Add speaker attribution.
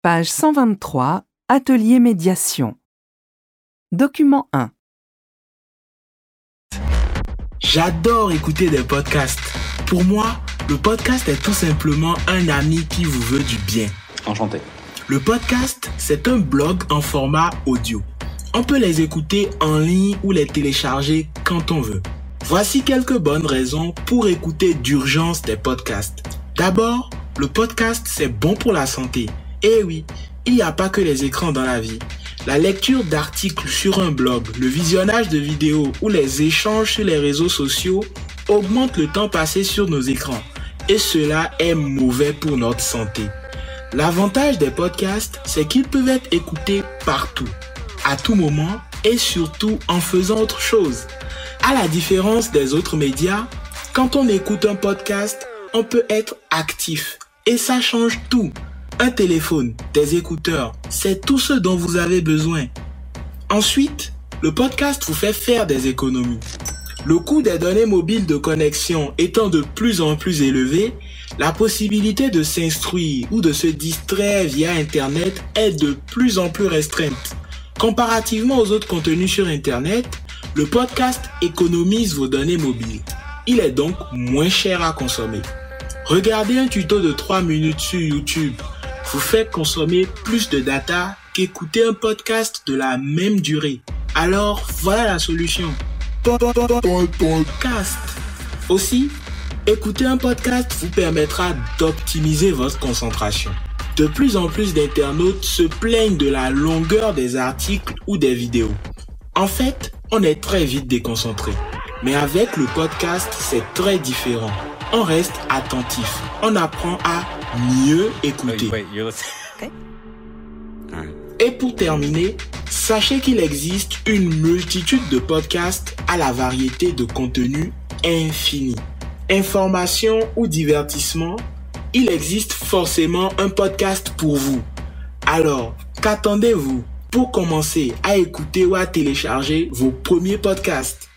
Speaker 1: Page 123, Atelier médiation. Document 1.
Speaker 2: J'adore écouter des podcasts. Pour moi, le podcast est tout simplement un ami qui vous veut du bien.
Speaker 3: Enchanté.
Speaker 2: Le podcast, c'est un blog en format audio. On peut les écouter en ligne ou les télécharger quand on veut. Voici quelques bonnes raisons pour écouter d'urgence des podcasts. D'abord, le podcast, c'est bon pour la santé. Eh oui, il n'y a pas que les écrans dans la vie. La lecture d'articles sur un blog, le visionnage de vidéos ou les échanges sur les réseaux sociaux augmentent le temps passé sur nos écrans. Et cela est mauvais pour notre santé. L'avantage des podcasts, c'est qu'ils peuvent être écoutés partout, à tout moment et surtout en faisant autre chose. À la différence des autres médias, quand on écoute un podcast, on peut être actif. Et ça change tout. Un téléphone, des écouteurs, c'est tout ce dont vous avez besoin. Ensuite, le podcast vous fait faire des économies. Le coût des données mobiles de connexion étant de plus en plus élevé, la possibilité de s'instruire ou de se distraire via Internet est de plus en plus restreinte. Comparativement aux autres contenus sur Internet, le podcast économise vos données mobiles. Il est donc moins cher à consommer. Regardez un tuto de 3 minutes sur YouTube vous fait consommer plus de data qu'écouter un podcast de la même durée. Alors, voilà la solution. Podcast. Aussi, écouter un podcast vous permettra d'optimiser votre concentration. De plus en plus d'internautes se plaignent de la longueur des articles ou des vidéos. En fait, on est très vite déconcentré. Mais avec le podcast, c'est très différent. On reste attentif. On apprend à mieux écouter. Et pour terminer, sachez qu'il existe une multitude de podcasts à la variété de contenus infinis. Information ou divertissement, il existe forcément un podcast pour vous. Alors, qu'attendez-vous pour commencer à écouter ou à télécharger vos premiers podcasts?